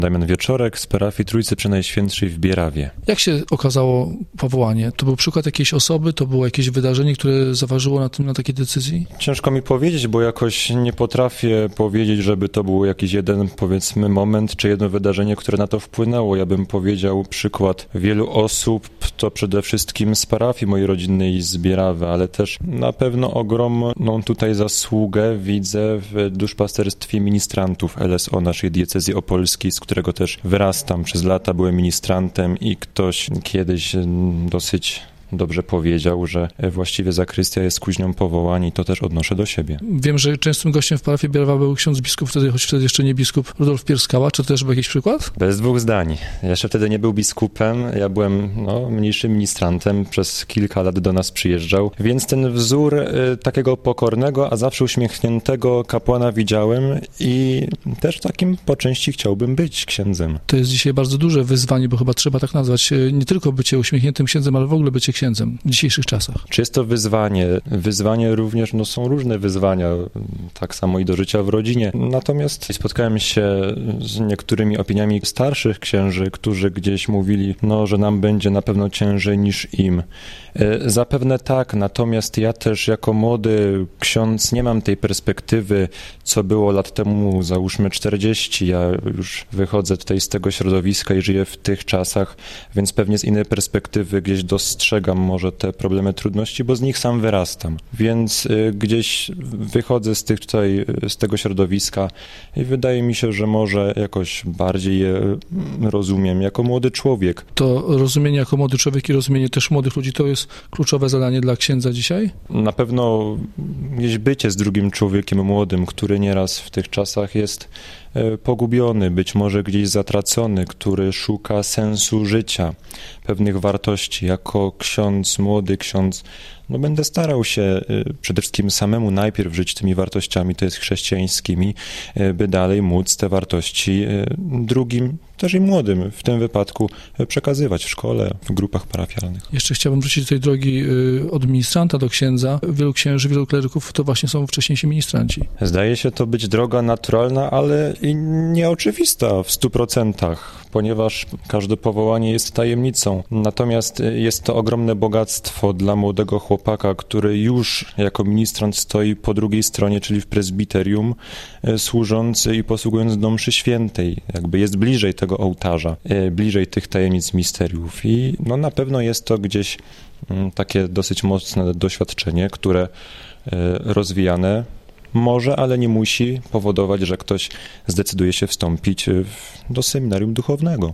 Damian Wieczorek z parafii Trójcy Przenajświętszej w Bierawie. Jak się okazało powołanie? To był przykład jakiejś osoby, to było jakieś wydarzenie, które zaważyło na takiej decyzji? Ciężko mi powiedzieć, bo jakoś nie potrafię powiedzieć, żeby to był jakiś jeden, powiedzmy, moment, czy jedno wydarzenie, które na to wpłynęło. Ja bym powiedział przykład wielu osób, to przede wszystkim z parafii mojej rodzinnej z Bierawy, ale też na pewno ogromną tutaj zasługę widzę w duszpasterstwie ministrantów LSO naszej diecezji opolskiej, z którego też wyrastam. Przez lata byłem ministrantem i ktoś kiedyś dosyć dobrze powiedział, że właściwie zakrystia jest kuźnią powołań i to też odnoszę do siebie. Wiem, że częstym gościem w parafii Bierawa był ksiądz biskup, choć wtedy jeszcze nie biskup, Rudolf Pierskała. Czy to też był jakiś przykład? Bez dwóch zdań. Jeszcze wtedy nie był biskupem, ja byłem mniejszym ministrantem, przez kilka lat do nas przyjeżdżał, więc ten wzór takiego pokornego, a zawsze uśmiechniętego kapłana widziałem i też takim po części chciałbym być księdzem. To jest dzisiaj bardzo duże wyzwanie, bo chyba trzeba tak nazwać, nie tylko bycie uśmiechniętym księdzem, ale w ogóle bycie księdzem w dzisiejszych czasach. Czy jest to wyzwanie? Wyzwanie również, są różne wyzwania, tak samo i do życia w rodzinie. Natomiast spotkałem się z niektórymi opiniami starszych księży, którzy gdzieś mówili, że nam będzie na pewno ciężej niż im. Zapewne tak, natomiast ja też jako młody ksiądz nie mam tej perspektywy, co było lat temu, załóżmy 40. Ja już wychodzę tutaj z tego środowiska i żyję w tych czasach, więc pewnie z innej perspektywy gdzieś dostrzegam może te problemy, trudności, bo z nich sam wyrastam. Więc gdzieś wychodzę z tego środowiska i wydaje mi się, że może jakoś bardziej je rozumiem jako młody człowiek. To rozumienie jako młody człowiek i rozumienie też młodych ludzi to jest kluczowe zadanie dla księdza dzisiaj? Na pewno gdzieś bycie z drugim człowiekiem młodym, który nieraz w tych czasach jest pogubiony, być może gdzieś zatracony, który szuka sensu życia, pewnych wartości. Jako ksiądz, młody ksiądz, będę starał się przede wszystkim samemu najpierw żyć tymi wartościami, to jest chrześcijańskimi, by dalej móc te wartości drugim, też i młodym w tym wypadku przekazywać w szkole, w grupach parafialnych. Jeszcze chciałbym wrócić do tej drogi od ministranta do księdza. Wielu księży, wielu kleryków to właśnie są wcześniejsi ministranci. Zdaje się to być droga naturalna, ale i nieoczywista w 100%, ponieważ każde powołanie jest tajemnicą. Natomiast jest to ogromne bogactwo dla młodego chłopaka, który już jako ministrant stoi po drugiej stronie, czyli w prezbiterium, służąc i posługując do mszy świętej. Jakby jest bliżej tego ołtarza, bliżej tych tajemnic misteriów. I na pewno jest to gdzieś takie dosyć mocne doświadczenie, które rozwijane może, ale nie musi powodować, że ktoś zdecyduje się wstąpić do seminarium duchownego.